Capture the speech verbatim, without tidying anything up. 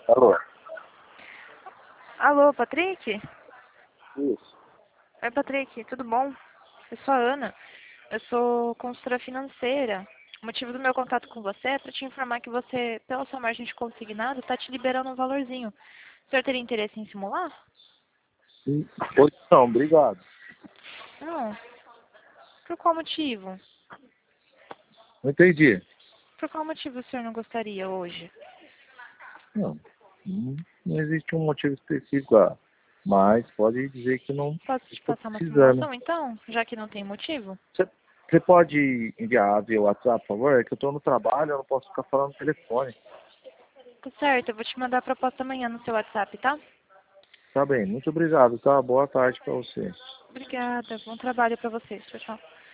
Alô? Alô, Patrick? Isso. Oi, Patrick, tudo bom? Eu sou a Ana, eu sou consultora financeira. O motivo do meu contato com você é para te informar que você, pela sua margem de consignado, está te liberando um valorzinho. O senhor teria interesse em simular? Sim. Pois não, obrigado. Não. Por qual motivo? Não entendi. Por qual motivo o senhor não gostaria hoje? Não, não não existe um motivo específico, ah, mas pode dizer que não Posso te estou passar uma precisando. simulação, então, já que não tem motivo? Você, você pode enviar via WhatsApp, por favor? É que eu estou no trabalho, eu não posso ficar falando no telefone. Tá certo, eu vou te mandar a proposta amanhã no seu WhatsApp, tá? Tá bem, muito obrigado, tá? Boa tarde para você. Obrigada, bom trabalho para vocês. Tchau, tchau.